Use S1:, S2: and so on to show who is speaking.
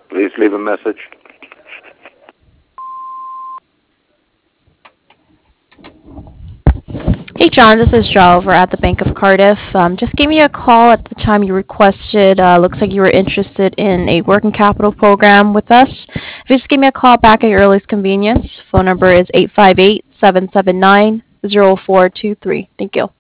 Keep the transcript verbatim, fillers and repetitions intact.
S1: Please leave a message.
S2: Hey John, this is Joe over at the Bank of Cardiff. Um, just gave me a call at the time you requested. Uh, looks like you were interested in a working capital program with us. If you just give me a call back at your earliest convenience, phone number is eight five eight, seven seven nine, zero four two three. Thank you.